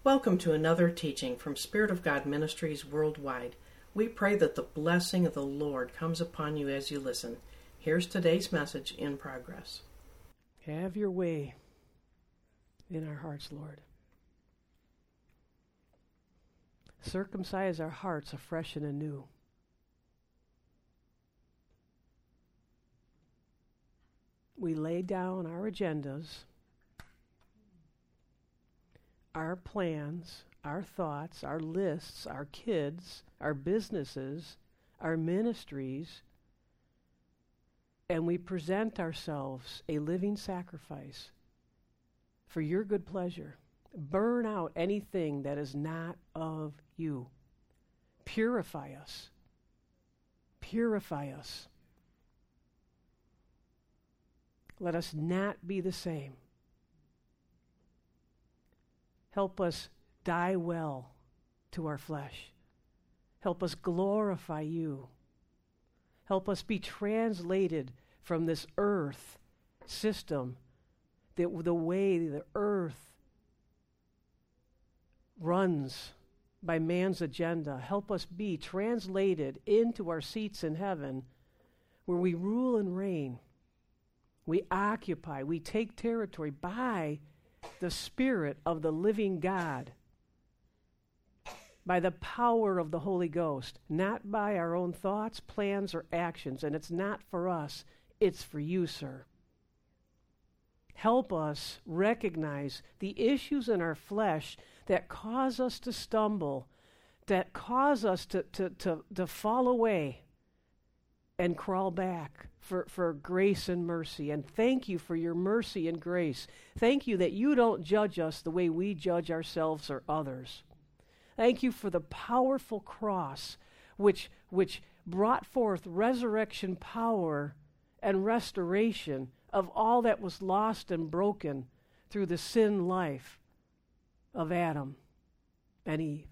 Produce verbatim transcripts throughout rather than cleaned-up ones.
Welcome to another teaching from Spirit of God Ministries Worldwide. We pray that the blessing of the Lord comes upon you as you listen. Here's today's message in progress. Have your way in our hearts, Lord. Circumcise our hearts afresh and anew. We lay down our agendas, our plans, our thoughts, our lists, our kids, our businesses, our ministries, and we present ourselves a living sacrifice for your good pleasure. Burn out anything that is not of you. Purify us. Purify us. Let us not be the same. Help us die well to our flesh. Help us glorify you. Help us be translated from this earth system, the, the way the earth runs by man's agenda. Help us be translated into our seats in heaven where we rule and reign. We occupy, we take territory by the Spirit of the living God, by the power of the Holy Ghost, not by our own thoughts, plans, or actions. And it's not for us, it's for you, sir. Help us recognize the issues in our flesh that cause us to stumble, that cause us to, to, to, to fall away and crawl back for, for grace and mercy. And thank you for your mercy and grace. Thank you that you don't judge us the way we judge ourselves or others. Thank you for the powerful cross which, which brought forth resurrection power and restoration of all that was lost and broken through the sin life of Adam and Eve.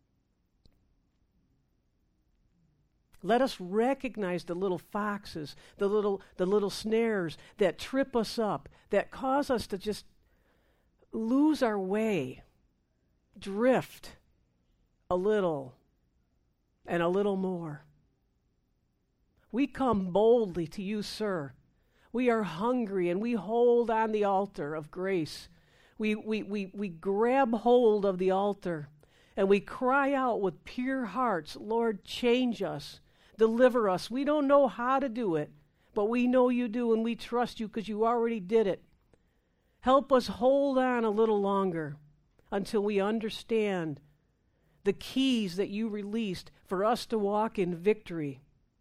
Let us recognize the little foxes, the little, the little snares that trip us up, that cause us to just lose our way, drift a little and a little more. We come boldly to you, sir. We are hungry and we hold on the altar of grace. We, we, we, we grab hold of the altar and we cry out with pure hearts, Lord, change us. Deliver us. We don't know how to do it, but we know you do, and we trust you because you already did it. Help us hold on a little longer until we understand the keys that you released for us to walk in victory.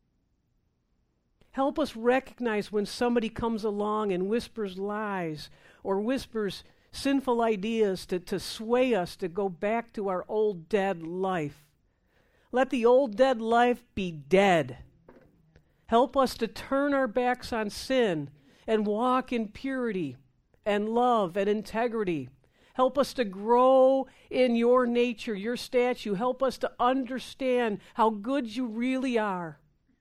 Help us recognize when somebody comes along and whispers lies or whispers sinful ideas to, to sway us to go back to our old dead life. Let the old dead life be dead. Help us to turn our backs on sin and walk in purity and love and integrity. Help us to grow in your nature, your statue. Help us to understand how good you really are.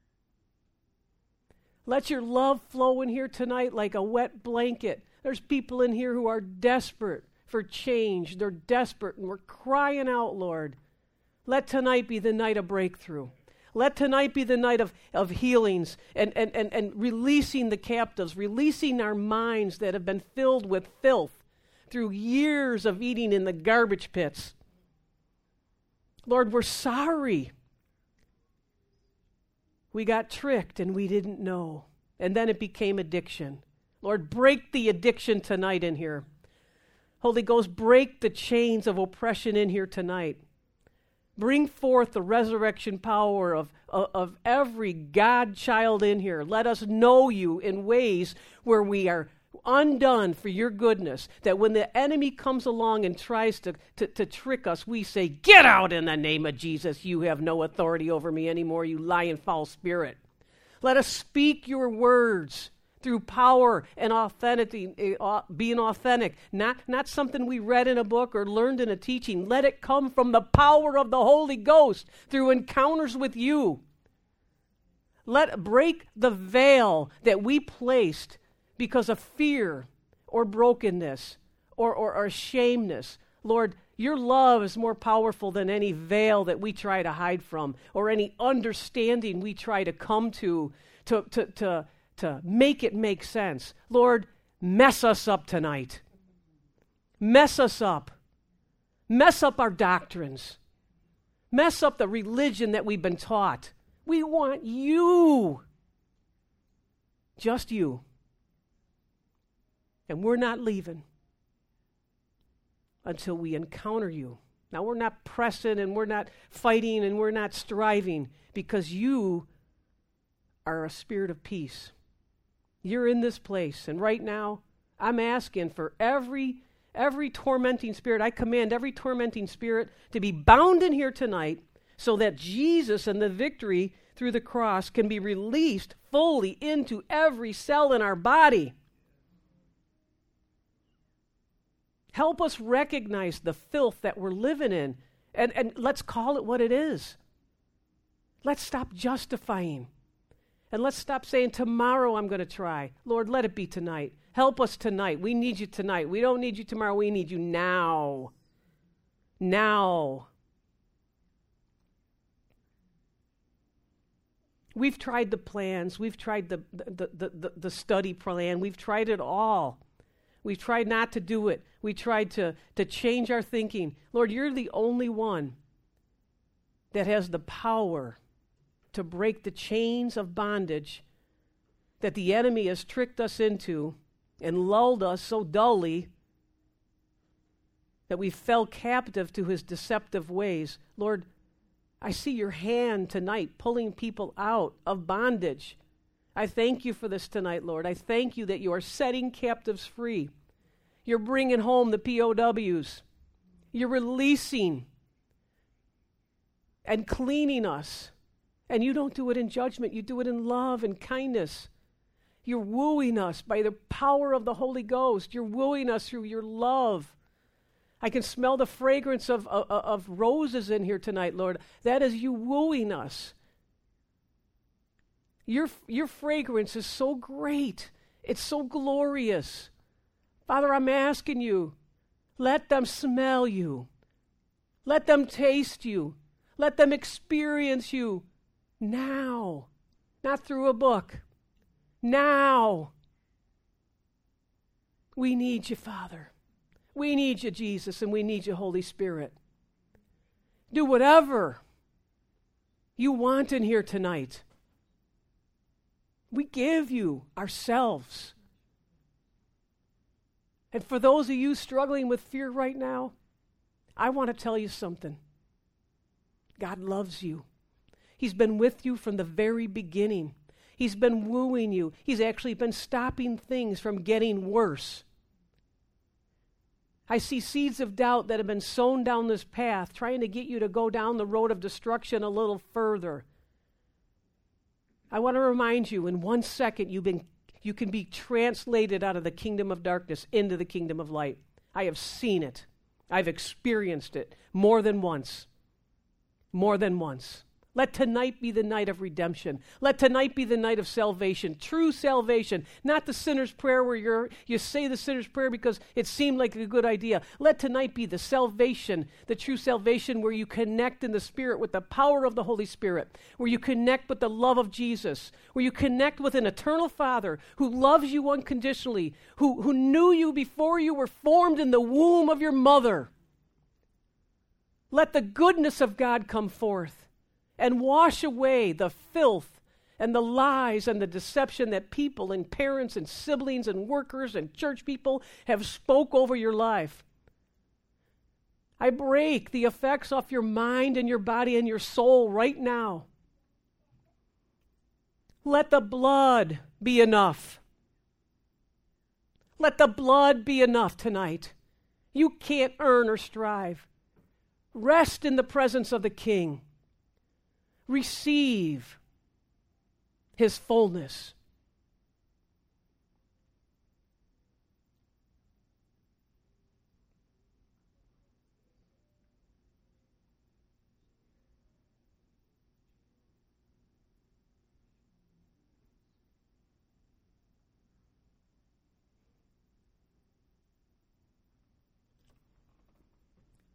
Let your love flow in here tonight like a wet blanket. There's people in here who are desperate for change. They're desperate, and we're crying out, Lord. Let tonight be the night of breakthrough. Let tonight be the night of, of healings and, and, and, and releasing the captives, releasing our minds that have been filled with filth through years of eating in the garbage pits. Lord, we're sorry. We got tricked and we didn't know. And then it became addiction. Lord, break the addiction tonight in here. Holy Ghost, break the chains of oppression in here tonight. Bring forth the resurrection power of, of, of every God child in here. Let us know you in ways where we are undone for your goodness, that when the enemy comes along and tries to, to, to trick us, we say, get out in the name of Jesus. You have no authority over me anymore, you lying foul spirit. Let us speak your words through power and authenticity, uh, being authentic, not, not something we read in a book or learned in a teaching. Let it come from the power of the Holy Ghost through encounters with you. Let break the veil that we placed because of fear or brokenness or, or, or shameness. Lord, your love is more powerful than any veil that we try to hide from or any understanding we try to come to to, to, to, to make it make sense. Lord, mess us up tonight. Mess us up. Mess up our doctrines. Mess up the religion that we've been taught. We want you. Just you. And we're not leaving until we encounter you. Now, we're not pressing and we're not fighting and we're not striving because you are a spirit of peace. You're in this place. And right now, I'm asking for every, every tormenting spirit. I command every tormenting spirit to be bound in here tonight so that Jesus and the victory through the cross can be released fully into every cell in our body. Help us recognize the filth that we're living in, and, and let's call it what it is. Let's stop justifying, and let's stop saying, tomorrow I'm going to try. Lord, let it be tonight. Help us tonight. We need you tonight. We don't need you tomorrow. We need you now. Now. We've tried the plans. We've tried the, the, the, the, the study plan. We've tried it all. We tried not to do it. We tried to, to change our thinking. Lord, you're the only one that has the power to break the chains of bondage that the enemy has tricked us into and lulled us so dully that we fell captive to his deceptive ways. Lord, I see your hand tonight pulling people out of bondage. I thank you for this tonight, Lord. I thank you that you are setting captives free. You're bringing home the P O Ws. You're releasing and cleaning us. And you don't do it in judgment. You do it in love and kindness. You're wooing us by the power of the Holy Ghost. You're wooing us through your love. I can smell the fragrance of, of, of roses in here tonight, Lord. That is you wooing us. Your, your fragrance is so great. It's so glorious. Father, I'm asking you, let them smell you. Let them taste you. Let them experience you now, not through a book. Now. We need you, Father. We need you, Jesus, and we need you, Holy Spirit. Do whatever you want in here tonight. We give you ourselves. And for those of you struggling with fear right now, I want to tell you something. God loves you. He's been with you from the very beginning. He's been wooing you. He's actually been stopping things from getting worse. I see seeds of doubt that have been sown down this path, trying to get you to go down the road of destruction a little further. I want to remind you, in one second, you've been, you can be translated out of the kingdom of darkness into the kingdom of light. I have seen it. I've experienced it more than once. More than once. Let tonight be the night of redemption. Let tonight be the night of salvation, true salvation, not the sinner's prayer where you're, you say the sinner's prayer because it seemed like a good idea. Let tonight be the salvation, the true salvation where you connect in the Spirit with the power of the Holy Spirit, where you connect with the love of Jesus, where you connect with an eternal Father who loves you unconditionally, who, who knew you before you were formed in the womb of your mother. Let the goodness of God come forth and wash away the filth and the lies and the deception that people and parents and siblings and workers and church people have spoke over your life. I break the effects off your mind and your body and your soul right now. Let the blood be enough. Let the blood be enough tonight. You can't earn or strive. Rest in the presence of the King. Receive his fullness.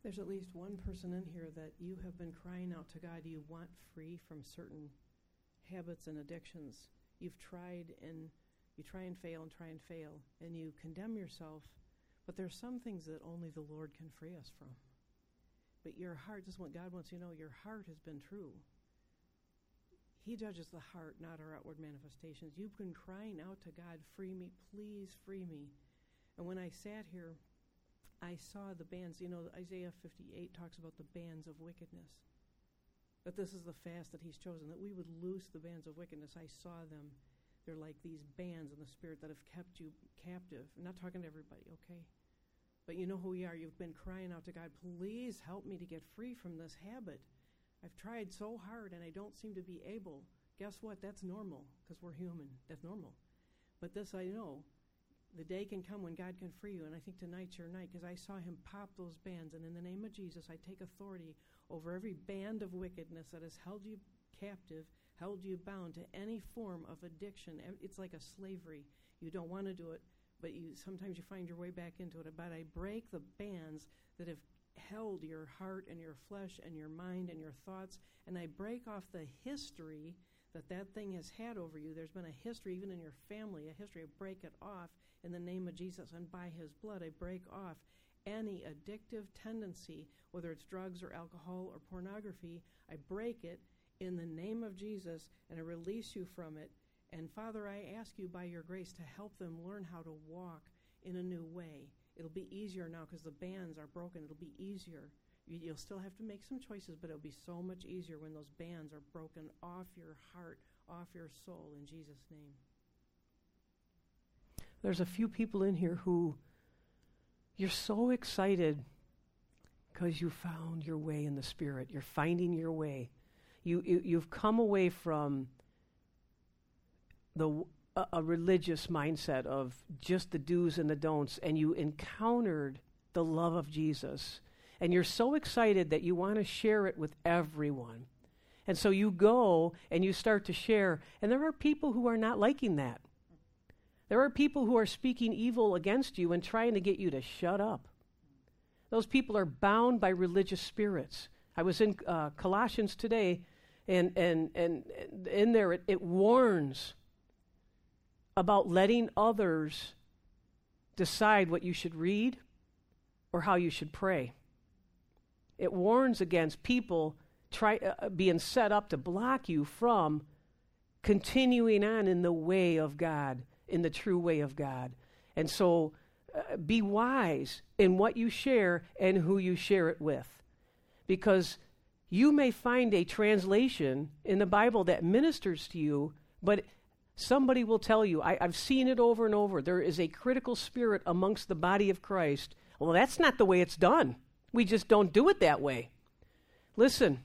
There's at least one person in here that you have been crying out to God. You want free from certain habits and addictions. You've tried and you try and fail and try and fail, and you condemn yourself. But there's some things that only the Lord can free us from. But your heart, this is what God wants you to know, your heart has been true. He judges the heart, not our outward manifestations. You've been crying out to God, free me, please free me. And when I sat here, I saw the bands. You know, Isaiah fifty-eight talks about the bands of wickedness. That this is the fast that he's chosen, that we would loose the bands of wickedness. I saw them. They're like these bands in the spirit that have kept you captive. I'm not talking to everybody, okay? But you know who we are. You've been crying out to God, please help me to get free from this habit. I've tried so hard and I don't seem to be able. Guess what? That's normal because we're human. That's normal. But this I know. The day can come when God can free you, and I think tonight's your night because I saw him pop those bands, and in the name of Jesus, I take authority over every band of wickedness that has held you captive, held you bound to any form of addiction. It's like a slavery. You don't want to do it, but you sometimes you find your way back into it. But I break the bands that have held your heart and your flesh and your mind and your thoughts, and I break off the history that that thing has had over you. There's been a history, even in your family, a history. I break it off in the name of Jesus, and by his blood, I break off any addictive tendency, whether it's drugs or alcohol or pornography. I break it in the name of Jesus, and I release you from it. And Father, I ask you by your grace to help them learn how to walk in a new way. It'll be easier now because the bands are broken. It'll be easier. You'll still have to make some choices, but it'll be so much easier when those bands are broken off your heart, off your soul, in Jesus' name. There's a few people in here who you're so excited because you found your way in the Spirit. You're finding your way. You, you you've come away from the a, a religious mindset of just the do's and the don'ts, and you encountered the love of Jesus. And you're so excited that you want to share it with everyone. And so you go and you start to share. And there are people who are not liking that. There are people who are speaking evil against you and trying to get you to shut up. Those people are bound by religious spirits. I was in uh, Colossians today, and, and, and in there it, it warns about letting others decide what you should read or how you should pray. It warns against people try, uh, being set up to block you from continuing on in the way of God, in the true way of God. And so uh, be wise in what you share and who you share it with. Because you may find a translation in the Bible that ministers to you, but somebody will tell you, I, I've seen it over and over, there is a critical spirit amongst the body of Christ. Well, that's not the way it's done. We just don't do it that way. Listen,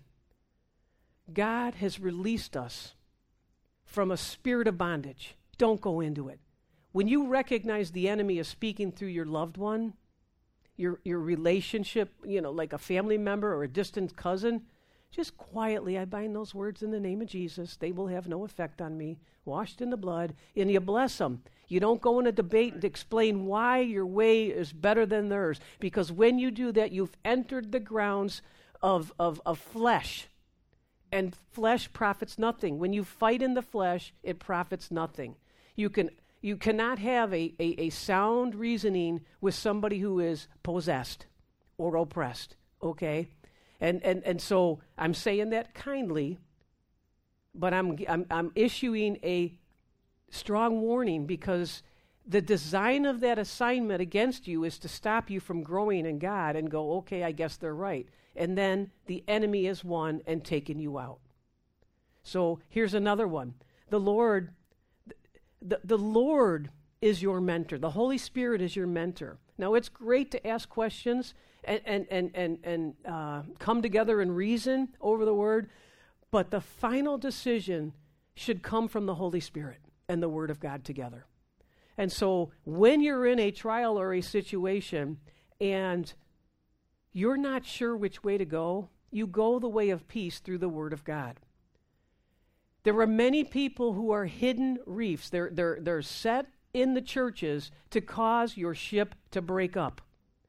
God has released us from a spirit of bondage. Don't go into it. When you recognize the enemy is speaking through your loved one, your your relationship, you know, like a family member or a distant cousin, just quietly, I bind those words in the name of Jesus. They will have no effect on me. Washed in the blood, and you bless them. You don't go in a debate and explain why your way is better than theirs, because when you do that, you've entered the grounds of, of, of flesh, and flesh profits nothing. When you fight in the flesh, it profits nothing. You can you cannot have a, a, a sound reasoning with somebody who is possessed or oppressed, okay? And and and so I'm saying that kindly, but I'm I'm I'm issuing a strong warning, because the design of that assignment against you is to stop you from growing in God and go, okay, I guess they're right. And then the enemy is won and taken you out. So here's another one. The Lord, the, the Lord is your mentor. The Holy Spirit is your mentor. Now, it's great to ask questions and and and and, and uh, come together and reason over the Word, but the final decision should come from the Holy Spirit and the Word of God together. And so when you're in a trial or a situation and you're not sure which way to go, you go the way of peace through the Word of God. There are many people who are hidden reefs. They're, they're, they're set in the churches to cause your ship to break up.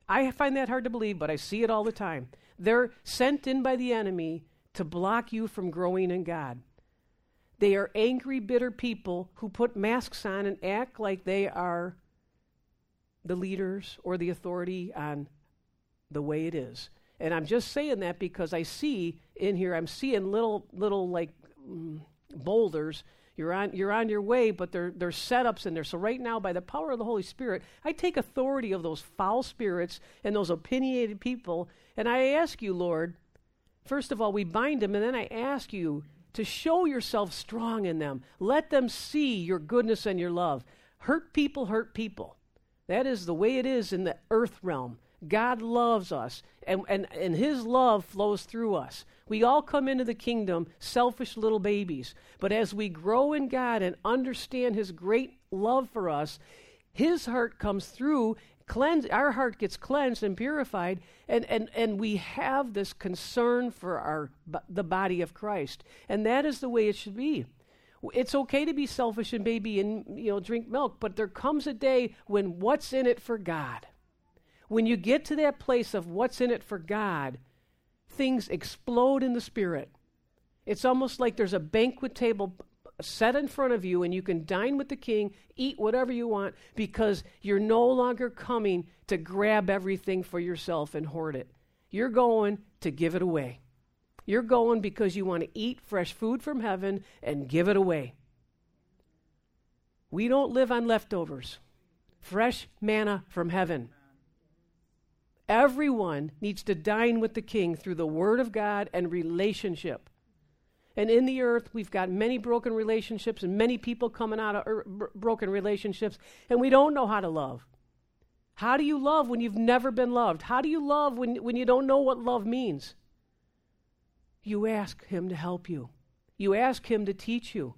I find that hard to believe, but I see it all the time. They're sent in by the enemy to block you from growing in God. They are angry, bitter people who put masks on and act like they are the leaders or the authority on the way it is. And I'm just saying that because I see in here, I'm seeing little, little like mm, boulders. You're on, you're on your way, but there, there's setups in there. So right now, by the power of the Holy Spirit, I take authority of those foul spirits and those opinionated people, and I ask you, Lord, first of all, we bind them, and then I ask you to show yourself strong in them. Let them see your goodness and your love. Hurt people hurt people. That is the way it is in the earth realm. God loves us, and, and, and his love flows through us. We all come into the kingdom selfish little babies, but as we grow in God and understand his great love for us, his heart comes through, cleanse, our heart gets cleansed and purified, and, and, and we have this concern for our the body of Christ, and that is the way it should be. It's okay to be selfish and baby and, you know, drink milk, but there comes a day when what's in it for God? When you get to that place of what's in it for God, things explode in the spirit. It's almost like there's a banquet table set in front of you and you can dine with the king, eat whatever you want, because you're no longer coming to grab everything for yourself and hoard it. You're going to give it away. You're going because you want to eat fresh food from heaven and give it away. We don't live on leftovers. Fresh manna from heaven. Everyone needs to dine with the king through the word of God and relationship. And in the earth, we've got many broken relationships and many people coming out of er- b- broken relationships, and we don't know how to love. How do you love when you've never been loved? How do you love when, when you don't know what love means? You ask him to help you. You ask him to teach you.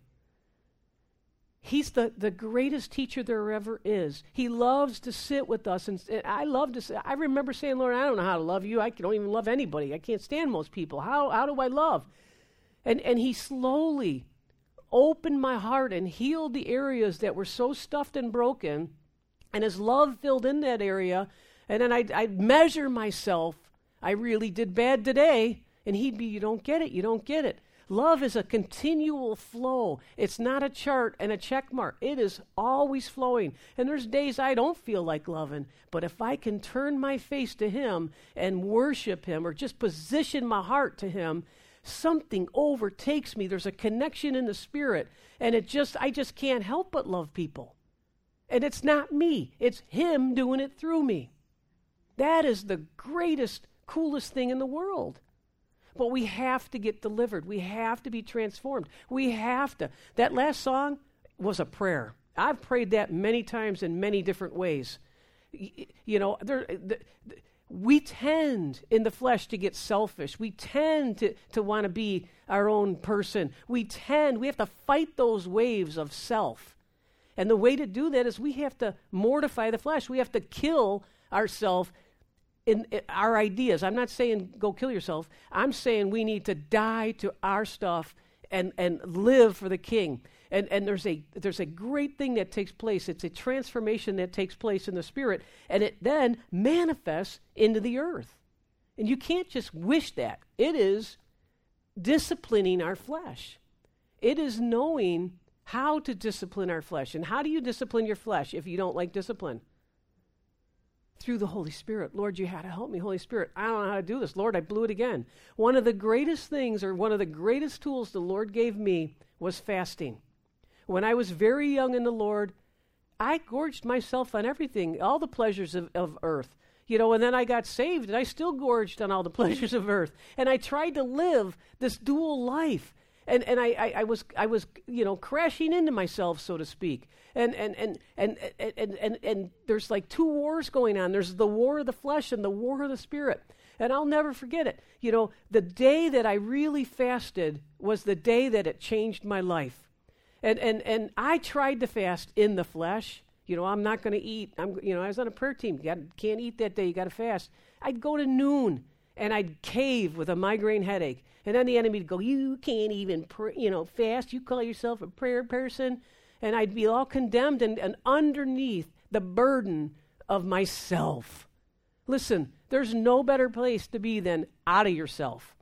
He's the, the greatest teacher there ever is. He loves to sit with us. And, and I love to say, I remember saying, Lord, I don't know how to love you. I don't even love anybody. I can't stand most people. How, how do I love? And, and he slowly opened my heart and healed the areas that were so stuffed and broken. And his love filled in that area. And then I'd, I'd measure myself. I really did bad today. And he'd be, you don't get it. You don't get it. Love is a continual flow. It's not a chart and a check mark. It is always flowing. And there's days I don't feel like loving, but if I can turn my face to him and worship him or just position my heart to him, something overtakes me. There's a connection in the spirit, and it just I just can't help but love people. And it's not me. It's him doing it through me. That is the greatest, coolest thing in the world. But we have to get delivered. We have to be transformed. We have to. That last song was a prayer. I've prayed that many times in many different ways. Y- you know, there, the, the, we tend in the flesh to get selfish. We tend to, to want to be our own person. We tend, we have to fight those waves of self. And the way to do that is we have to mortify the flesh. We have to kill ourselves in, in our ideas. I'm not saying go kill yourself. I'm saying we need to die to our stuff and, and live for the King. And and there's a there's a great thing that takes place. It's a transformation that takes place in the spirit, and it then manifests into the earth. And you can't just wish that. It is disciplining our flesh. It is knowing how to discipline our flesh. And how do you discipline your flesh if you don't like discipline? Through the Holy Spirit. Lord, you had to help me, Holy Spirit. I don't know how to do this. Lord, I blew it again. One of the greatest things, or one of the greatest tools the Lord gave me was fasting. When I was very young in the Lord, I gorged myself on everything, all the pleasures of, of earth. You know, and then I got saved, and I still gorged on all the pleasures of earth. And I tried to live this dual life. And and I, I, I was I was you know crashing into myself, so to speak. And and and and and and, and, and there's like two wars going on. There's the war of the flesh and the war of the spirit. And I'll never forget it. You know, the day that I really fasted was the day that it changed my life. And and and I tried to fast in the flesh. You know, I'm not going to eat. I'm you know I was on a prayer team. You gotta, can't eat that day. You got to fast. I'd go to noon and I'd cave with a migraine headache. And then the enemy would go, you can't even, pr- you know, fast. You call yourself a prayer person. And I'd be all condemned and, and underneath the burden of myself. Listen, there's no better place to be than out of yourself.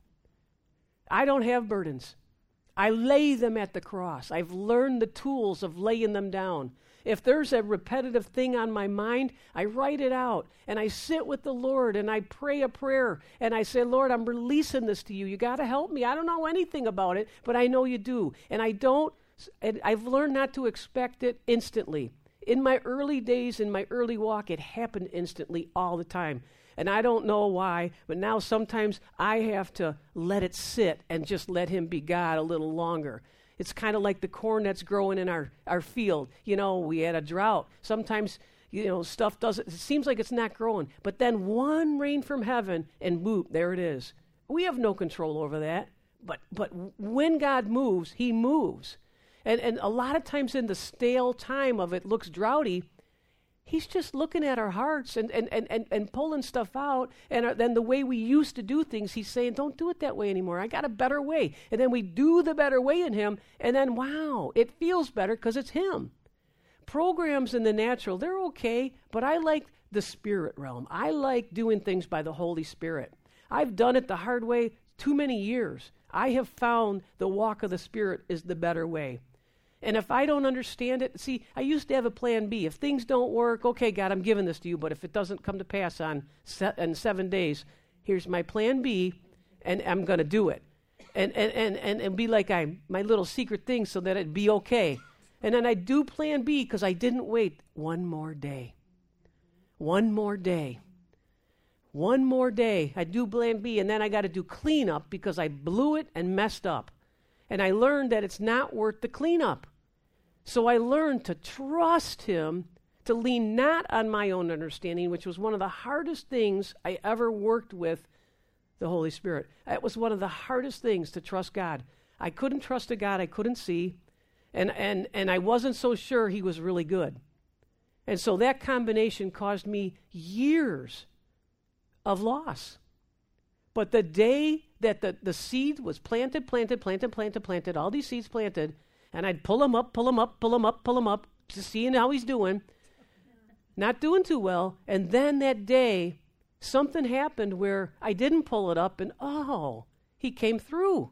I don't have burdens. I lay them at the cross. I've learned the tools of laying them down. If there's a repetitive thing on my mind, I write it out, and I sit with the Lord, and I pray a prayer, and I say, Lord, I'm releasing this to you. You got to help me. I don't know anything about it, but I know you do. And I don't, and I've learned not to expect it instantly. In my early days, in my early walk, it happened instantly all the time. And I don't know why, but now sometimes I have to let it sit and just let him be God a little longer. It's kind of like the corn that's growing in our, our field. You know, we had a drought. Sometimes, you know, stuff doesn't, it seems like it's not growing. But then one rain from heaven and boop, there it is. We have no control over that. But but when God moves, he moves. And, and a lot of times in the stale time of it looks droughty, he's just looking at our hearts and, and, and, and, and pulling stuff out. And our, then the way we used to do things, he's saying, don't do it that way anymore. I got a better way. And then we do the better way in him. And then, wow, it feels better because it's him. Programs in the natural, they're okay. But I like the spirit realm. I like doing things by the Holy Spirit. I've done it the hard way too many years. I have found the walk of the Spirit is the better way. And if I don't understand it, see, I used to have a plan B. If things don't work, okay, God, I'm giving this to you, but if it doesn't come to pass on se- in seven days, here's my plan B, and I'm going to do it. And, and, and, and, and be like I my little secret thing so that it'd be okay. And then I do plan B because I didn't wait one more day. One more day. One more day. I do plan B, and then I got to do cleanup because I blew it and messed up. And I learned that it's not worth the cleanup. So I learned to trust him, to lean not on my own understanding, which was one of the hardest things I ever worked with the Holy Spirit. It was one of the hardest things to trust God. I couldn't trust a God I couldn't see, and, and, and I wasn't so sure he was really good. And so that combination caused me years of loss. But the day that the, the seed was planted, planted, planted, planted, planted, all these seeds planted, and I'd pull him up, pull him up, pull him up, pull him up, just seeing how he's doing, not doing too well. And then that day, something happened where I didn't pull it up, and oh, he came through.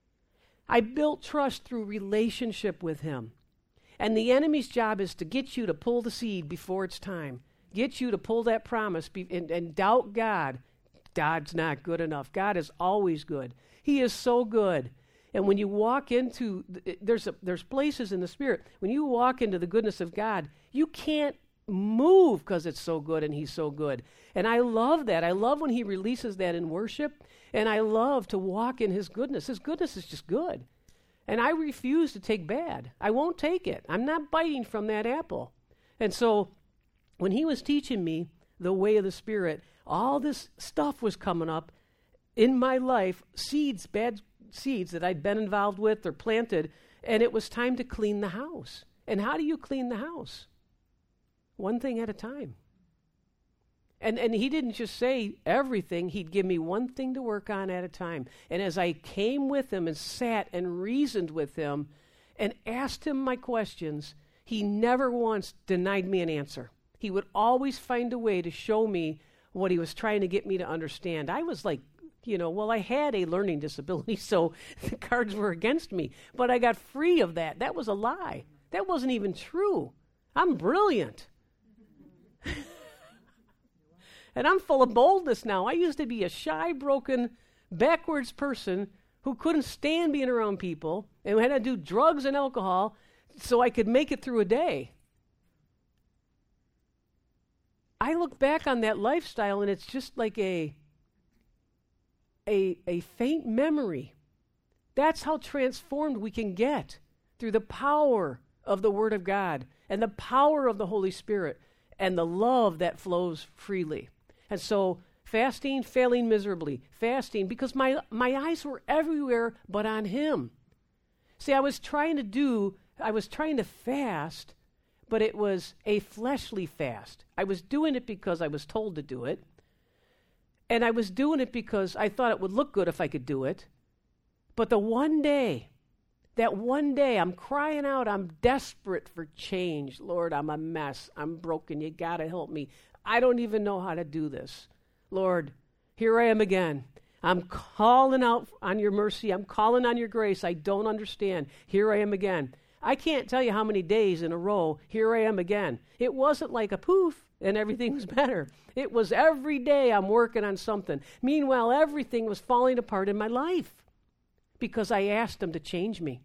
I built trust through relationship with him. And the enemy's job is to get you to pull the seed before it's time, get you to pull that promise be, and, and doubt God. God's not good enough. God is always good. He is so good. And when you walk into, there's a, there's places in the Spirit, when you walk into the goodness of God, you can't move because it's so good and he's so good. And I love that. I love when he releases that in worship, and I love to walk in his goodness. His goodness is just good. And I refuse to take bad. I won't take it. I'm not biting from that apple. And so when he was teaching me the way of the Spirit, all this stuff was coming up in my life, seeds, bad seeds that I'd been involved with or planted, and it was time to clean the house. And how do you clean the house? One thing at a time. And and he didn't just say everything. He'd give me one thing to work on at a time. And as I came with him and sat and reasoned with him and asked him my questions, he never once denied me an answer. He would always find a way to show me what he was trying to get me to understand. I was like, you know, well, I had a learning disability, so the cards were against me. But I got free of that. That was a lie. That wasn't even true. I'm brilliant. And I'm full of boldness now. I used to be a shy, broken, backwards person who couldn't stand being around people and had to do drugs and alcohol so I could make it through a day. I look back on that lifestyle, and it's just like a, a, a faint memory. That's how transformed we can get through the power of the Word of God and the power of the Holy Spirit and the love that flows freely. And so fasting, failing miserably. Fasting, because my, my eyes were everywhere but on him. See, I was trying to do, I was trying to fast, but it was a fleshly fast. I was doing it because I was told to do it. And I was doing it because I thought it would look good if I could do it. But the one day, that one day, I'm crying out, I'm desperate for change. Lord, I'm a mess. I'm broken. You got to help me. I don't even know how to do this. Lord, here I am again. I'm calling out on your mercy. I'm calling on your grace. I don't understand. Here I am again. I can't tell you how many days in a row, here I am again. It wasn't like a poof and everything was better. It was every day I'm working on something. Meanwhile, everything was falling apart in my life because I asked him to change me.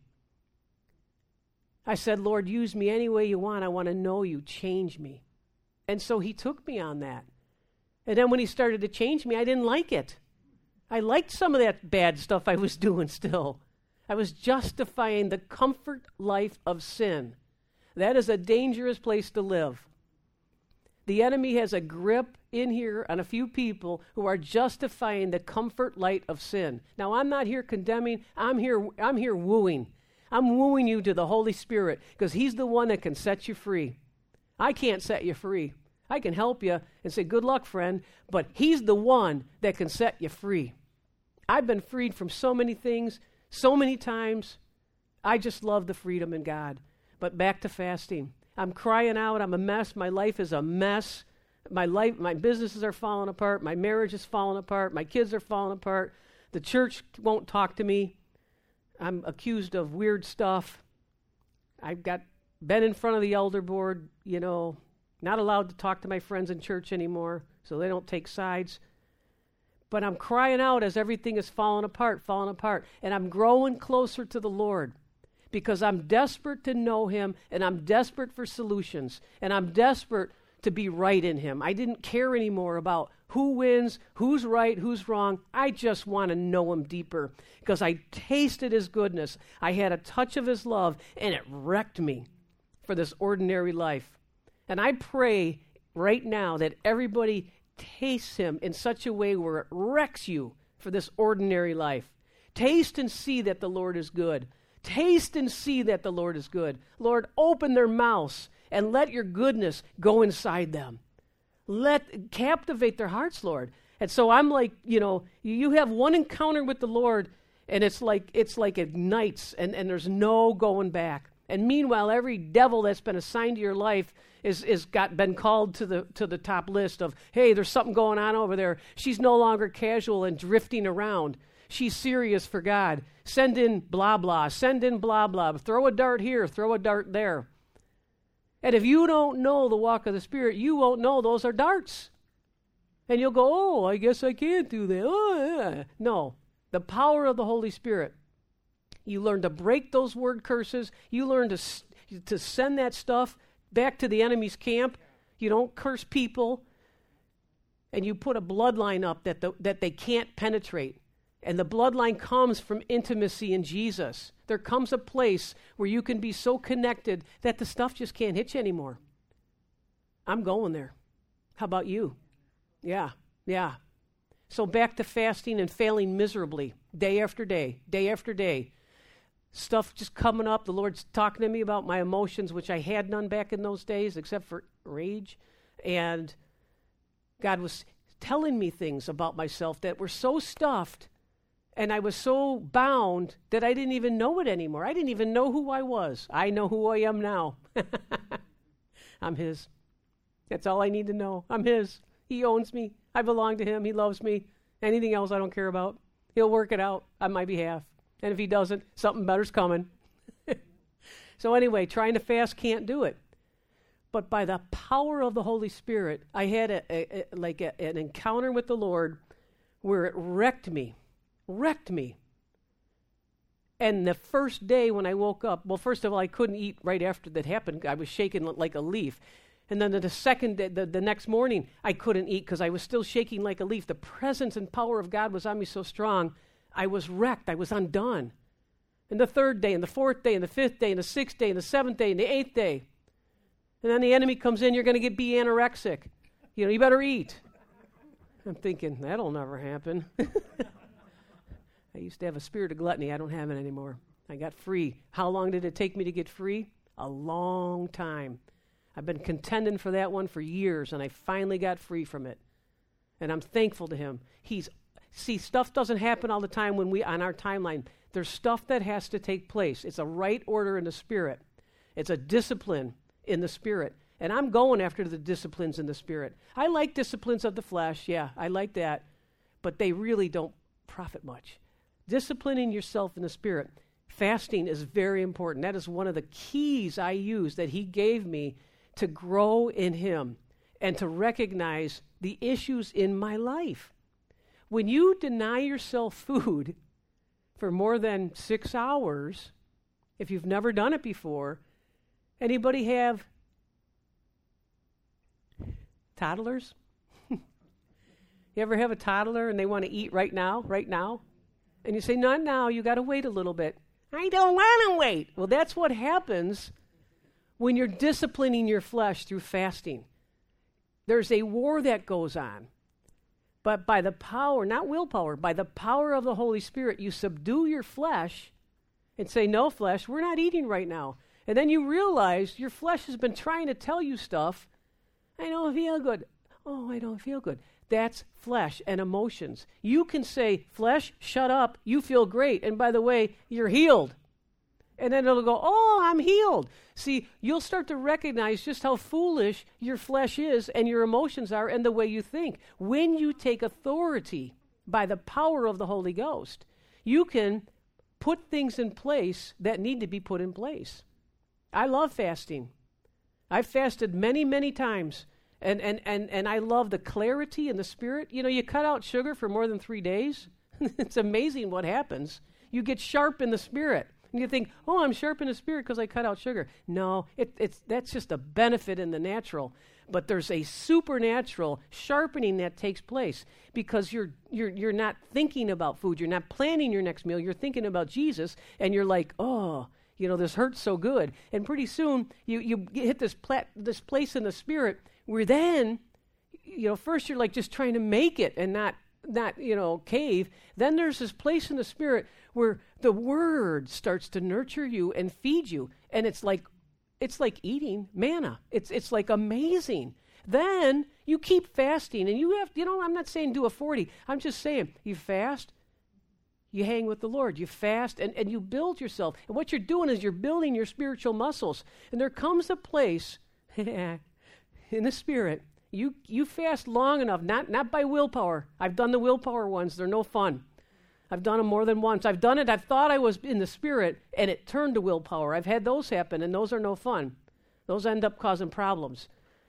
I said, Lord, use me any way you want. I want to know you. Change me. And so he took me on that. And then when he started to change me, I didn't like it. I liked some of that bad stuff I was doing still. I was justifying the comfort life of sin. That is a dangerous place to live. The enemy has a grip in here on a few people who are justifying the comfort light of sin. Now, I'm not here condemning. I'm here, I'm here wooing. I'm wooing you to the Holy Spirit because he's the one that can set you free. I can't set you free. I can help you and say, good luck, friend, but he's the one that can set you free. I've been freed from so many things, so many times. I just love the freedom in God. But back to fasting. I'm crying out. I'm a mess. My life is a mess. My life, my businesses are falling apart. My marriage is falling apart. My kids are falling apart. The church won't talk to me. I'm accused of weird stuff. I've got been in front of the elder board, you know, not allowed to talk to my friends in church anymore, so they don't take sides. But I'm crying out as everything is falling apart, falling apart. And I'm growing closer to the Lord because I'm desperate to know him, and I'm desperate for solutions, and I'm desperate to be right in him. I didn't care anymore about who wins, who's right, who's wrong. I just want to know him deeper because I tasted his goodness. I had a touch of his love, and it wrecked me for this ordinary life. And I pray right now that everybody tastes him in such a way where it wrecks you for this ordinary life. Taste and see that the Lord is good. Taste and see that the Lord is good. Lord, open their mouths and let your goodness go inside them. Let captivate their hearts, Lord. And so I'm like, you know, you have one encounter with the Lord, and it's like it's like ignites, and, and there's no going back. And meanwhile, every devil that's been assigned to your life is is got been called to the to the top list of, hey, there's something going on over there. She's no longer casual and drifting around. She's serious for God. Send in blah, blah. Send in blah, blah. Throw a dart here. Throw a dart there. And if you don't know the walk of the Spirit, you won't know those are darts. And you'll go, oh, I guess I can't do that. Oh, yeah. No. The power of the Holy Spirit. You learn to break those word curses. You learn to, to send that stuff back to the enemy's camp. You don't curse people. And you put a bloodline up that the, that they can't penetrate. And the bloodline comes from intimacy in Jesus. There comes a place where you can be so connected that the stuff just can't hit you anymore. I'm going there. How about you? Yeah, yeah. So back to fasting and failing miserably, day after day, day after day. Stuff just coming up. The Lord's talking to me about my emotions, which I had none back in those days, except for rage. And God was telling me things about myself that were so stuffed, and I was so bound that I didn't even know it anymore. I didn't even know who I was. I know who I am now. I'm his. That's all I need to know. I'm his. He owns me. I belong to him. He loves me. Anything else I don't care about. He'll work it out on my behalf. And if he doesn't, something better's coming. So anyway, trying to fast can't do it. But by the power of the Holy Spirit, I had a, a, a, like a, an encounter with the Lord where it wrecked me. Wrecked me. And the first day when I woke up, well, first of all, I couldn't eat right after that happened. I was shaking like a leaf. And then the, the second day, the, the next morning, I couldn't eat because I was still shaking like a leaf. The presence and power of God was on me so strong, I was wrecked. I was undone. And the third day, and the fourth day, and the fifth day, and the sixth day, and the seventh day, and the eighth day. And then the enemy comes in, you're going to get be anorexic. You know, you better eat. I'm thinking, that'll never happen. I used to have a spirit of gluttony. I don't have it anymore. I got free. How long did it take me to get free? A long time. I've been contending for that one for years, and I finally got free from it. And I'm thankful to him. He's see, stuff doesn't happen all the time when we on our timeline. There's stuff that has to take place. It's a right order in the Spirit. It's a discipline in the Spirit. And I'm going after the disciplines in the Spirit. I like disciplines of the flesh. Yeah, I like that. But they really don't profit much. Disciplining yourself in the Spirit. Fasting is very important. That is one of the keys I use that he gave me to grow in him and to recognize the issues in my life. When you deny yourself food for more than six hours, if you've never done it before, anybody have toddlers? You ever have a toddler and they want to eat right now, right now? And you say, not now, you got to wait a little bit. I don't want to wait. Well, that's what happens when you're disciplining your flesh through fasting. There's a war that goes on. But by the power, not willpower, by the power of the Holy Spirit, you subdue your flesh and say, no, flesh, we're not eating right now. And then you realize your flesh has been trying to tell you stuff. I don't feel good. Oh, I don't feel good. That's flesh and emotions. You can say, flesh, shut up. You feel great. And by the way, you're healed. And then it'll go, oh, I'm healed. See, you'll start to recognize just how foolish your flesh is and your emotions are and the way you think. When you take authority by the power of the Holy Ghost, you can put things in place that need to be put in place. I love fasting. I've fasted many, many times. And, and, and, and I love the clarity in the Spirit. You know, you cut out sugar for more than three days. It's amazing what happens. You get sharp in the Spirit. And you think, oh, I'm sharp in the Spirit because I cut out sugar. No, it, it's that's just a benefit in the natural. But there's a supernatural sharpening that takes place because you're you're you're not thinking about food. You're not planning your next meal. You're thinking about Jesus, and you're like, oh, you know, this hurts so good. And pretty soon you you hit this plat- this place in the Spirit where then, you know, first you're like just trying to make it and not not you know cave. Then there's this place in the Spirit where the Word starts to nurture you and feed you, and it's like it's like eating manna. It's it's like amazing. Then you keep fasting, and you have you know I'm not saying do a forty. I'm just saying you fast. You hang with the Lord. You fast, and, and you build yourself. And what you're doing is you're building your spiritual muscles. And there comes a place in the Spirit. You you fast long enough, not not by willpower. I've done the willpower ones. They're no fun. I've done them more than once. I've done it. I thought I was in the Spirit, and it turned to willpower. I've had those happen, and those are no fun. Those end up causing problems.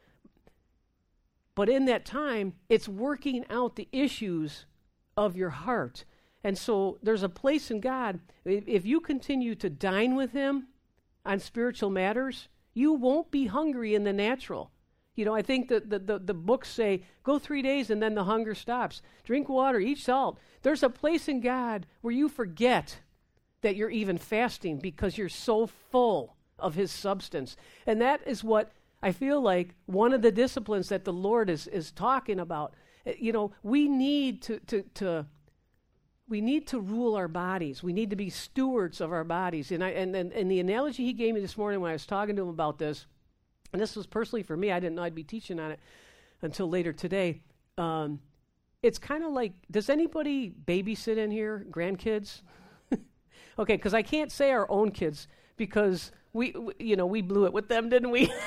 But in that time, it's working out the issues of your heart. And so there's a place in God. If you continue to dine with Him on spiritual matters, you won't be hungry in the natural. You know, I think that the, the, the books say, go three days and then the hunger stops. Drink water, eat salt. There's a place in God where you forget that you're even fasting because you're so full of His substance. And that is what I feel like one of the disciplines that the Lord is, is talking about. You know, we need to, to, to we need to rule our bodies. We need to be stewards of our bodies. And, I, and, and, and the analogy he gave me this morning when I was talking to him about this, and this was personally for me, I didn't know I'd be teaching on it until later today. Um, it's kind of like, does anybody babysit in here, grandkids? Okay, because I can't say our own kids because we, we, you know, we blew it with them, didn't we?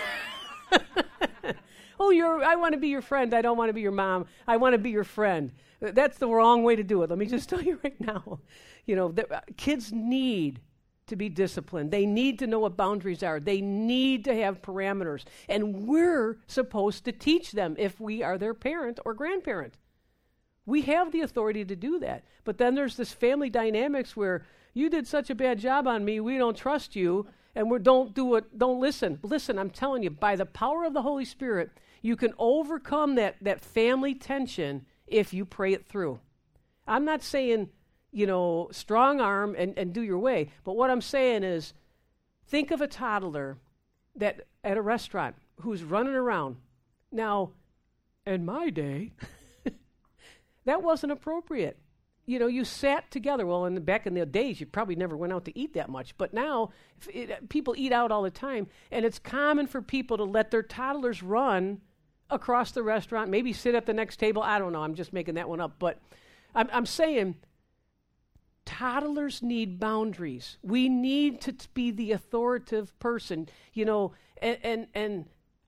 Oh, you're, I want to be your friend. I don't want to be your mom. I want to be your friend. That's the wrong way to do it. Let me just tell you right now. You know, the, uh, kids need to be disciplined. They need to know what boundaries are. They need to have parameters. And we're supposed to teach them if we are their parent or grandparent. We have the authority to do that. But then there's this family dynamics where you did such a bad job on me, we don't trust you, and we don't do it, don't listen. Listen, I'm telling you, by the power of the Holy Spirit, you can overcome that, that family tension if you pray it through. I'm not saying, you know, strong arm and, and do your way. But what I'm saying is, think of a toddler that at a restaurant who's running around. Now, in my day, that wasn't appropriate. You know, you sat together. Well, in the, back in the days, you probably never went out to eat that much. But now, it, people eat out all the time. And it's common for people to let their toddlers run across the restaurant, maybe sit at the next table. I don't know. I'm just making that one up. But I'm, I'm saying toddlers need boundaries. We need to t- be the authoritative person, you know, and, and, and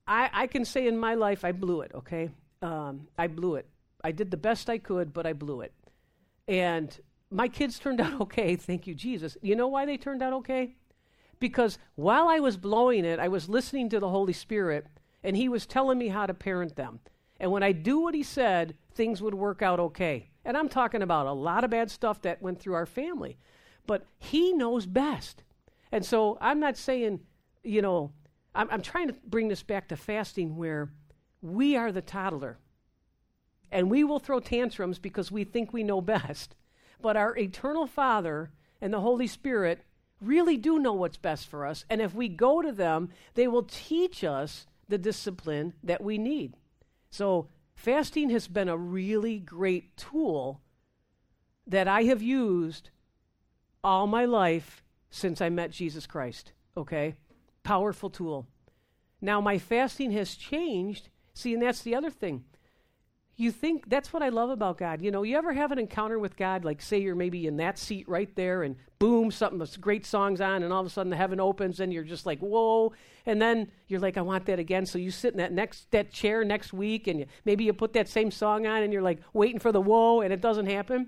I, I can say in my life I blew it, okay? Um, I blew it. I did the best I could, but I blew it. And my kids turned out okay, thank you, Jesus. You know why they turned out okay? Because while I was blowing it, I was listening to the Holy Spirit, and he was telling me how to parent them. And when I do what he said, things would work out okay. And I'm talking about a lot of bad stuff that went through our family. But he knows best. And so I'm not saying, you know, I'm, I'm trying to bring this back to fasting where we are the toddler. And we will throw tantrums because we think we know best. But our eternal Father and the Holy Spirit really do know what's best for us. And if we go to them, they will teach us the discipline that we need. So fasting has been a really great tool that I have used all my life since I met Jesus Christ, okay? Powerful tool. Now, my fasting has changed. See, and that's the other thing. You think, that's what I love about God. You know, you ever have an encounter with God, like say you're maybe in that seat right there and boom, something, a great song's on and all of a sudden the heaven opens and you're just like, whoa. And then you're like, I want that again. So you sit in that next, that chair next week and you, maybe you put that same song on and you're like waiting for the whoa and it doesn't happen.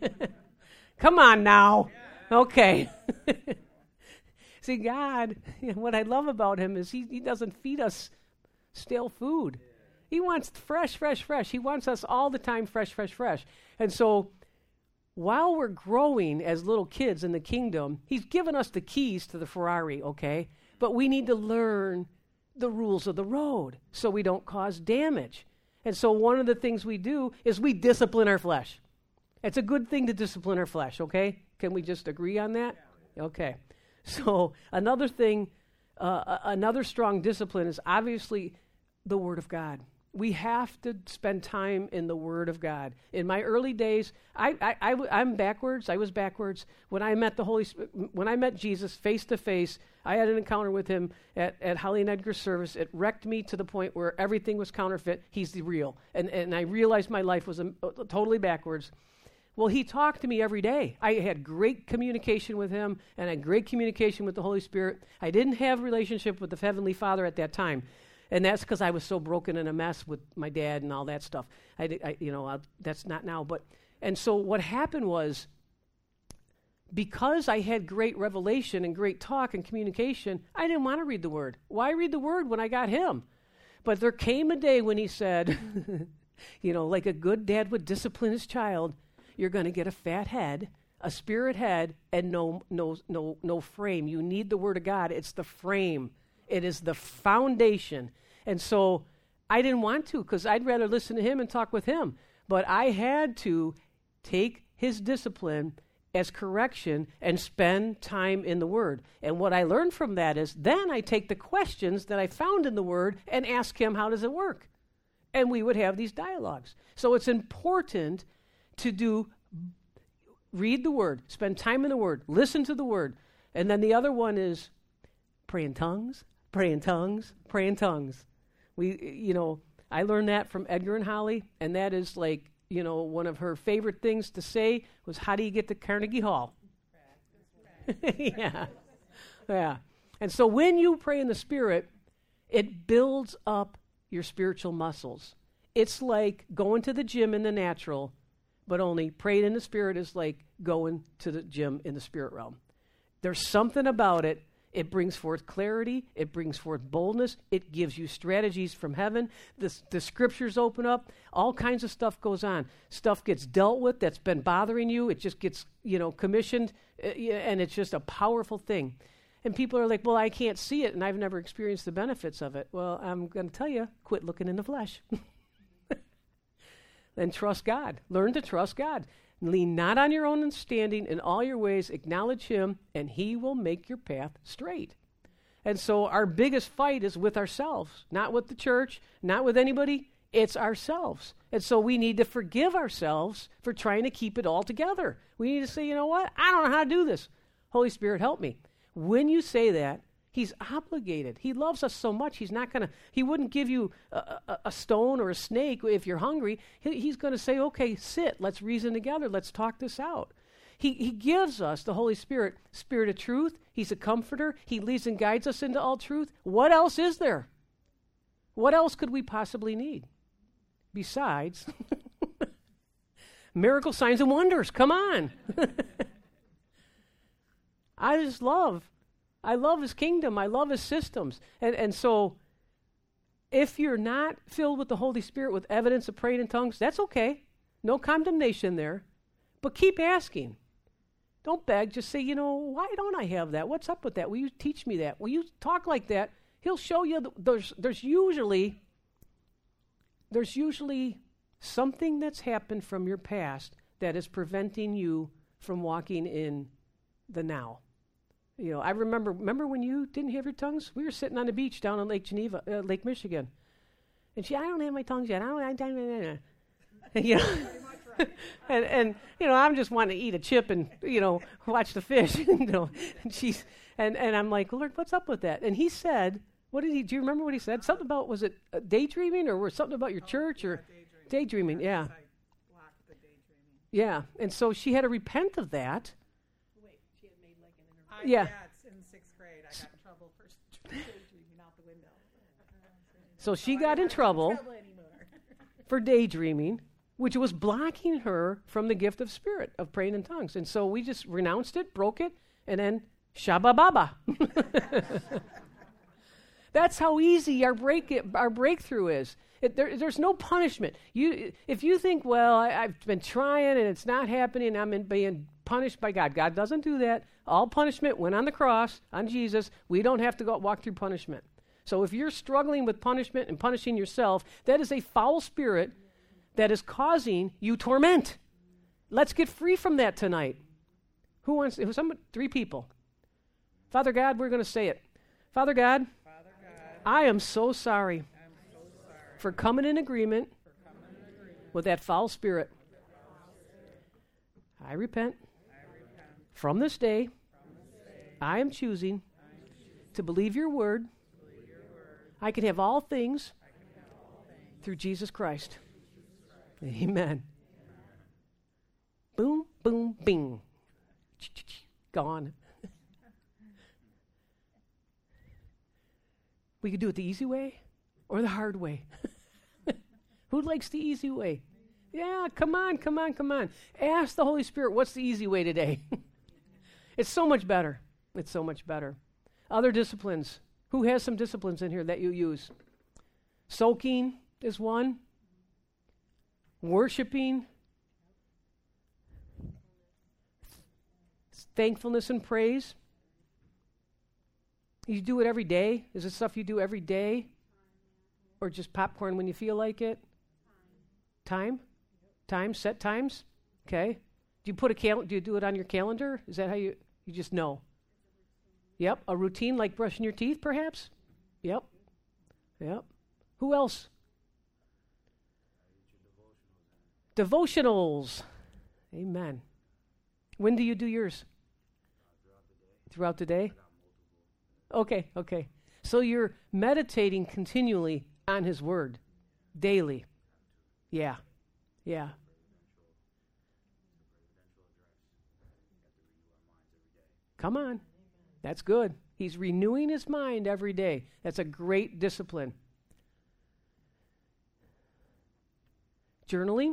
Come on now. Okay. See, God, what I love about him is he, he doesn't feed us stale food. He wants fresh, fresh, fresh. He wants us all the time fresh, fresh, fresh. And so while we're growing as little kids in the kingdom, he's given us the keys to the Ferrari, okay? But we need to learn the rules of the road so we don't cause damage. And so one of the things we do is we discipline our flesh. It's a good thing to discipline our flesh, okay? Can we just agree on that? Okay. So another thing, uh, another strong discipline is obviously the Word of God. We have to spend time in the Word of God. In my early days, I, I, I, I'm backwards. I was backwards. When I met the Holy Spirit, when I met Jesus face to face, I had an encounter with him at, at Holly and Edgar's service. It wrecked me to the point where everything was counterfeit. He's the real. And, and I realized my life was a, a, totally backwards. Well, he talked to me every day. I had great communication with him and I had great communication with the Holy Spirit. I didn't have a relationship with the Heavenly Father at that time. And that's because I was so broken and a mess with my dad and all that stuff. I, I you know, I, that's not now. But and so what happened was, because I had great revelation and great talk and communication, I didn't want to read the Word. Why read the Word when I got him? But there came a day when he said, you know, like a good dad would discipline his child, you're going to get a fat head, a spirit head, and no, no, no, no frame. You need the Word of God. It's the frame. It is the foundation. And so I didn't want to because I'd rather listen to him and talk with him. But I had to take his discipline as correction and spend time in the Word. And what I learned from that is then I take the questions that I found in the Word and ask him, how does it work? And we would have these dialogues. So it's important to do, read the Word, spend time in the Word, listen to the Word. And then the other one is pray in tongues. Pray in tongues, pray in tongues. We, you know, I learned that from Edgar and Holly, and that is like, you know, one of her favorite things to say was, how do you get to Carnegie Hall? yeah, yeah. And so when you pray in the Spirit, it builds up your spiritual muscles. It's like going to the gym in the natural, but only praying in the Spirit is like going to the gym in the spirit realm. There's something about it. It brings forth clarity. It brings forth boldness. It gives you strategies from heaven. The, the scriptures open up. All kinds of stuff goes on. Stuff gets dealt with that's been bothering you. It just gets, you know, commissioned, uh, and it's just a powerful thing. And people are like, well, I can't see it, and I've never experienced the benefits of it. Well, I'm going to tell you, quit looking in the flesh. Then trust God. Learn to trust God. Lean not on your own understanding. In all your ways, acknowledge him, and he will make your path straight. And so our biggest fight is with ourselves, not with the church, not with anybody. It's ourselves. And so we need to forgive ourselves for trying to keep it all together. We need to say, you know what? I don't know how to do this. Holy Spirit, help me. When you say that, he's obligated. He loves us so much. He's not going to, he wouldn't give you a, a, a stone or a snake if you're hungry. He, he's going to say, okay, sit. Let's reason together. Let's talk this out. He, he gives us the Holy Spirit, Spirit of truth. He's a comforter. He leads and guides us into all truth. What else is there? What else could we possibly need besides miracle signs and wonders? Come on. I just love, I love his kingdom. I love his systems. And, and so if you're not filled with the Holy Spirit with evidence of praying in tongues, that's okay. No condemnation there. But keep asking. Don't beg. Just say, you know, why don't I have that? What's up with that? Will you teach me that? Will you talk like that? He'll show you. Th- there's, there's usually, there's usually something that's happened from your past that is preventing you from walking in the now. You know, I remember, remember when you didn't have your tongues? We were sitting on the beach down in Lake Geneva, uh, Lake Michigan. And she, I don't have my tongues yet. I don't, I don't, and, you know, and, and, you know, I'm just wanting to eat a chip and, you know, watch the fish, you know, and she's, and, and I'm like, Lord, what's up with that? And he said, what did he, do you remember what he said? Something about, was it uh, daydreaming or was something about your oh, church yeah, or daydreaming, daydreaming yeah. The daydreaming. Yeah, and so she had to repent of that. Wait, she had made like an I, yeah. yeah, it's in sixth grade. I got in trouble for daydreaming out the window. So she so got in trouble, trouble for daydreaming, which was blocking her from the gift of spirit, of praying in tongues. And so we just renounced it, broke it, and then shabba-baba. That's how easy our break it, our breakthrough is. It, there, there's no punishment. You, if you think, well, I, I've been trying and it's not happening, I'm in, being punished by God. God doesn't do that. All punishment went on the cross, on Jesus. We don't have to go walk through punishment. So if you're struggling with punishment and punishing yourself, that is a foul spirit that is causing you torment. Let's get free from that tonight. Who wants, it was some, three people. Father God, we're going to say it. Father God, Father God, I am so sorry, I'm so sorry for coming in agreement, for coming in agreement with that foul spirit. I repent. I repent. From this day, From this day, I am choosing I am choosing to believe your word. to believe your word. I can have all things I can have all things through Jesus Christ. through Jesus Christ. Amen. Boom, boom, bing. Gone. We could do it the easy way or the hard way. Who likes the easy way? Yeah, come on, come on, come on. Ask the Holy Spirit, what's the easy way today? It's so much better. It's so much better. Other disciplines. Who has some disciplines in here that you use? Soaking is one. Worshiping. Thankfulness and praise. You do it every day? Is it stuff you do every day? Or just popcorn when you feel like it? Time? Time? Set times? Okay. Do you put a cal- do you do it on your calendar? Is that how you you just know? Yep. A routine like brushing your teeth, perhaps? Yep. Yep. Who else? Devotionals. Amen. When do you do yours? Throughout the day? Okay, okay. So you're meditating continually on his word, daily. Yeah, yeah. Come on. That's good. He's renewing his mind every day. That's a great discipline. Journaling?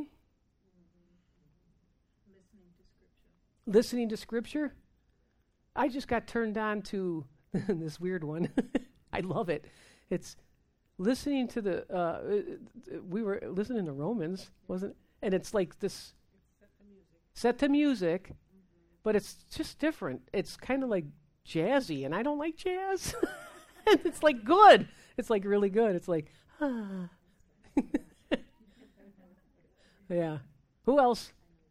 Listening to scripture. Listening to scripture? I just got turned on to this weird one. I love it. It's listening to the, uh, we were listening to Romans, wasn't it? And it's like this, Set the music. set to music, mm-hmm. but it's just different. It's kind of like jazzy, and I don't like jazz. And it's like good. It's like really good. It's like, ah. Yeah. Who else?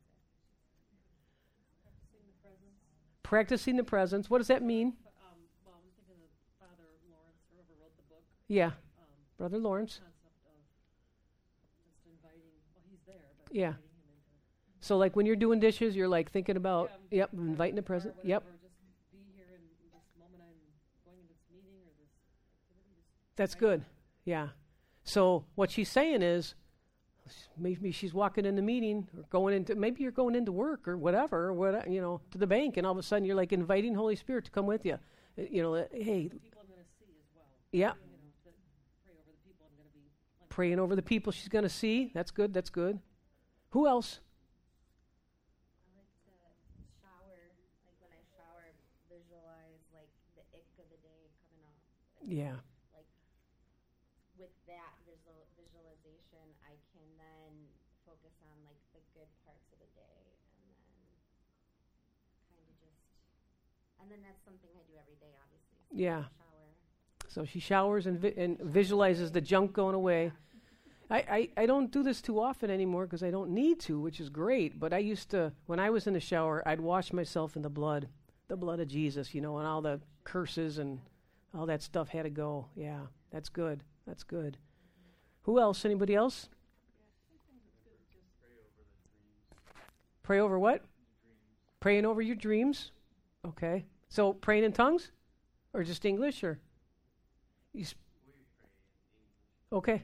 Practicing the presence. Practicing the presence. What does that mean? Um, well, I'm thinking of Father Lawrence, whoever wrote the book. Yeah. Um, Brother Lawrence. concept of just inviting. Well, he's there, but Yeah. inviting him into. So like when you're doing dishes, you're like thinking about, Yeah, yep, inviting the or present. Yep. whatever, Just be here in this moment I'm going to this meeting or this activity. Just That's invite good. Yeah. So what she's saying is, maybe she's walking in the meeting or going into, maybe you're going into work or whatever, or what, you know, to the bank, and all of a sudden you're like inviting Holy Spirit to come with you. Uh, You know, uh, hey, the people I'm going to see as well. yeah, You know, that pray over the people I'm going to praying over the people she's going to see. That's good, that's good. Who else? I like to shower, like when I shower, visualize like the ick of the day coming off. And Yeah. like with that visual visualization, I can then focus on like the good parts of the day, and then kind of just, and then that's something I do every day, obviously. So Yeah. shower. So she showers and, vi- and visualizes the junk going away. I, I, I don't do this too often anymore because I don't need to, which is great. But I used to, when I was in the shower, I'd wash myself in the blood, the blood of Jesus, you know, and all the curses and all that stuff had to go. Yeah, that's good. That's good. Who else? Anybody else? Pray over what? Praying over your dreams. Okay. So praying in tongues? Or just English? Or you sp- Okay.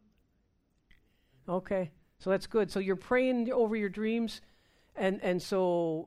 Okay. So that's good. So you're praying over your dreams, and, and so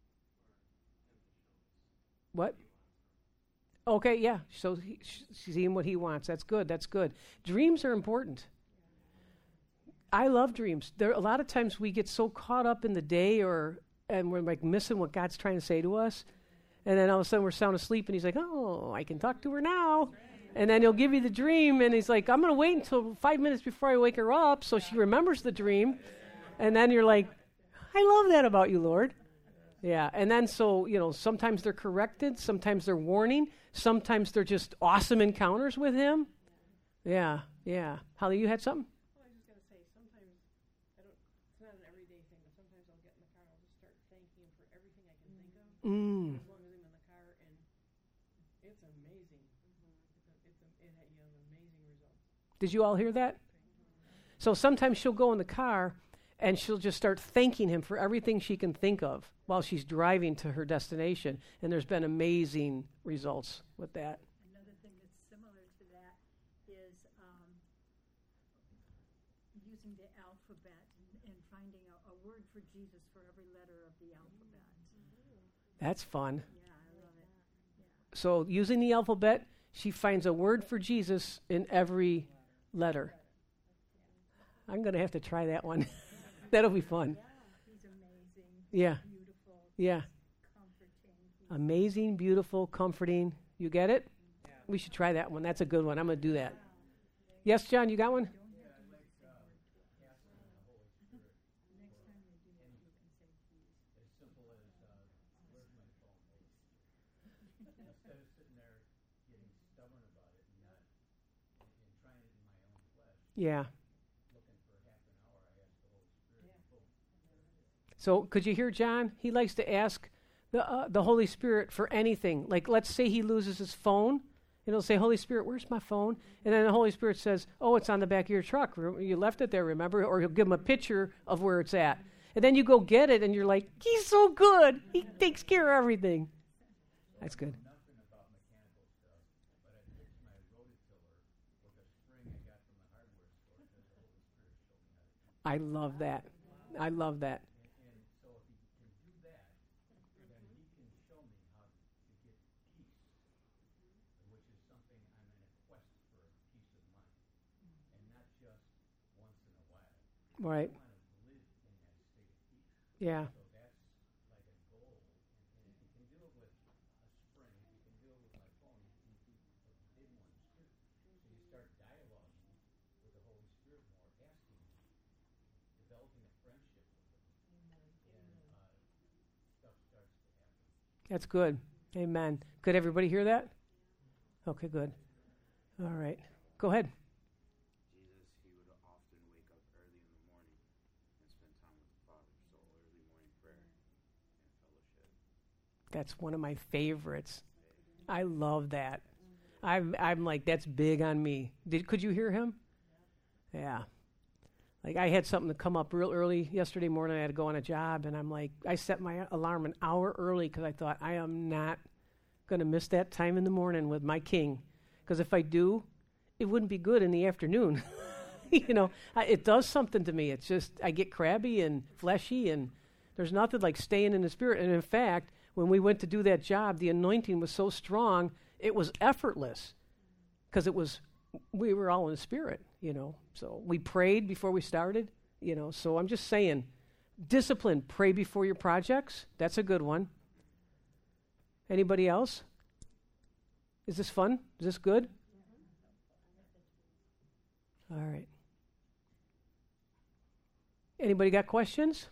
what? Okay, yeah. So he, sh- seeing what he wants. That's good. That's good. Dreams are important. I love dreams. There a lot of times we get so caught up in the day, or and we're like missing what God's trying to say to us, and then all of a sudden we're sound asleep, and He's like, "Oh, I can talk to her now," and then He'll give you the dream, and He's like, "I'm going to wait until five minutes before I wake her up, so she remembers the dream," and then you're like, "I love that about you, Lord." Yeah, and then so you know sometimes they're corrected, sometimes they're warning, sometimes they're just awesome encounters with Him. Yeah, yeah. Holly, you had something? Well, I was just going to say, sometimes, I don't, it's not an everyday thing, but sometimes I'll get in the car and I'll just start thanking Him for everything I can think of, Mm. as long as I'm in the car, and it's amazing. It's a, it's a, it ha- you have amazing results. Did you all hear that? So sometimes she'll go in the car and she'll just start thanking Him for everything she can think of while she's driving to her destination. And there's been amazing results with that. Another thing that's similar to that is um, using the alphabet and, and finding a, a word for Jesus for every letter of the alphabet. That's fun. Yeah, I love it. Yeah. So using the alphabet, she finds a word for Jesus in every letter. I'm going to have to try that one. That'll be fun. He's amazing, Yeah, beautiful, yeah. comforting. Amazing, beautiful, comforting. You get it? We should try that one. That's a good one. I'm going to do that. Yes, John, you got one? Yeah. So could you hear John? He likes to ask the uh, the Holy Spirit for anything. Like let's say he loses his phone, and he'll say, "Holy Spirit, where's my phone?" And then the Holy Spirit says, "Oh, it's on the back of your truck. Re- You left it there, remember?" Or he'll give him a picture of where it's at. And then you go get it, and you're like, "He's so good. He takes care of everything." That's good. I love that. I love that. Right. Yeah. That's good. Amen. Could everybody hear that? Okay, good. All right. Go ahead. Jesus, he would often wake up early in the morning and spend time with the Father. So early morning prayer and fellowship. That's one of my favorites. I love that. I'm I'm like that's big on me. Did could you hear him? Yeah. Like I had something to come up real early yesterday morning. I had to go on a job, and I'm like, I set my alarm an hour early because I thought I am not going to miss that time in the morning with my King. Because if I do, it wouldn't be good in the afternoon. you know, I, it does something to me. It's just I get crabby and fleshy, and there's nothing like staying in the Spirit. And in fact, when we went to do that job, the anointing was so strong, it was effortless because it was we were all in the Spirit, you know. So we prayed before we started, you know. So I'm just saying, discipline, pray before your projects. That's a good one. Anybody else? Is this fun? Is this good? All right. Anybody got questions?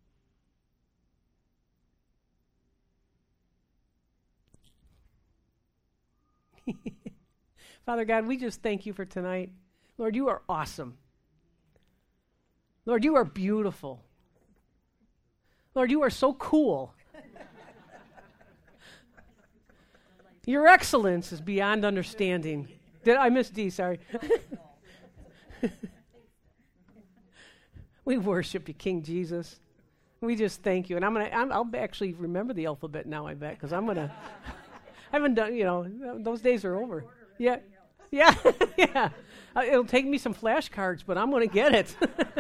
Father God, we just thank you for tonight. Lord, you are awesome. Lord, you are beautiful. Lord, you are so cool. Your excellence is beyond understanding. Did I miss D? Sorry. We worship you, King Jesus. We just thank you. And I'm going to, I'll actually remember the alphabet now, I bet, because I'm going to, I haven't done, you know, those days are over. Yeah. Yeah. Yeah. Uh, it'll take me some flashcards, but I'm going to get it.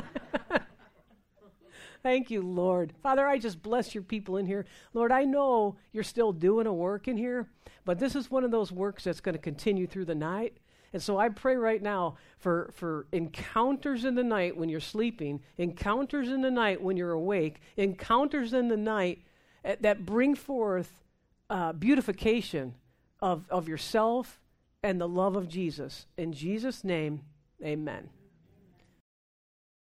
Thank you, Lord. Father, I just bless your people in here. Lord, I know you're still doing a work in here, but this is one of those works that's going to continue through the night. And so I pray right now for, for encounters in the night when you're sleeping, encounters in the night when you're awake, encounters in the night uh, that bring forth uh, beautification of, of yourself and the love of Jesus. In Jesus' name, amen.